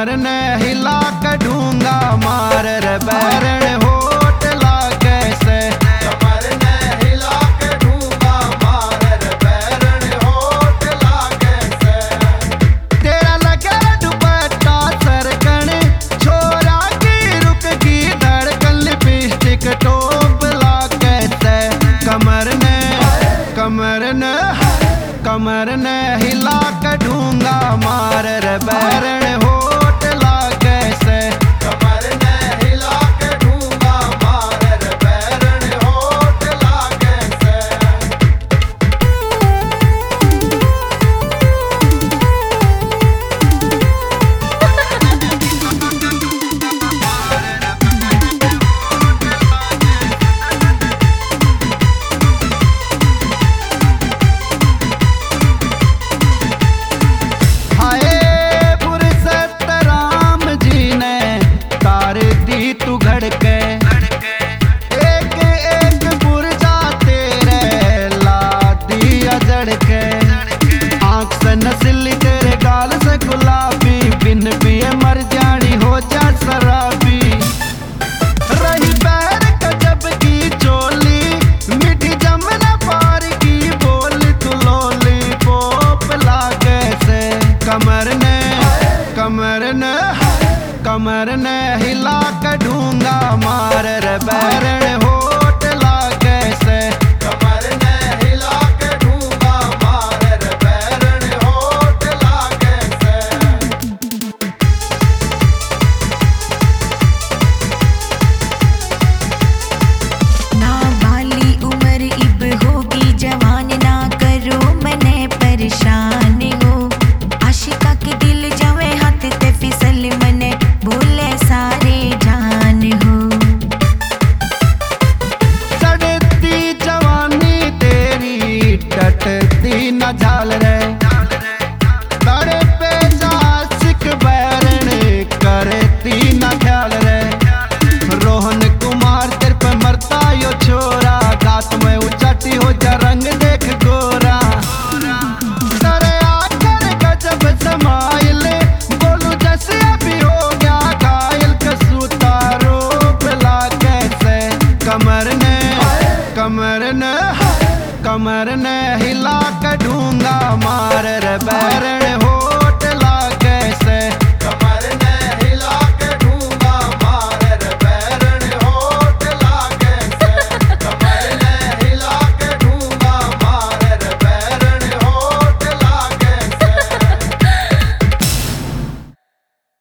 कमर ने हिला के ढूंगा मार रे बैरण होट लागे से। कमर ने हिला के ढूंगा मार रे बैरण होट लागे से। तेरा लगे दुपट्टा सरकन छोरा की रुक की धड़कन लिपस्टिक टोप लागे से। कमर ने हिला के ढूंगा मार रे बैरण होट लागे से। कमर ने हिला के ढूंगा मार रे बैरण होट लागे से। तू घड़ के एक एक पुरजा तेरे ला दिया जड़ के। आँख से नसीली तेरे गाल से गुलाबी बिन पिए मर जानी हो जा शराबी। रही पैर गजब की चोली मीठी जमना पार की बोली तू लोली पोप लागे से। कमर ने हिला के ढूंगा मार रे बैरण होट लागे से। कमर ने हिला के ढूंगा मार रे बैरण होट लागे से। ना बाली उम्र इब होगी जवान ना करो मने परेशान हो। आशिका के दिल जावे हाथ ते फिसल मने बोले सारे जान हो। चढ़ती जवानी तेरी टटती न झाल रे तारे पे जासिक बैरण करती न ख्याल रे। रोहन कुमार तेरे पे मरता यो छोरा गात में उचाटी हो जा रंग देख गोरा। तेरे आकर गजब समाइल बोलू जैसे अभी हो गया घायल कसूता रोप लागे से। कमर ने हिला के ढूंगा मार रे बैरण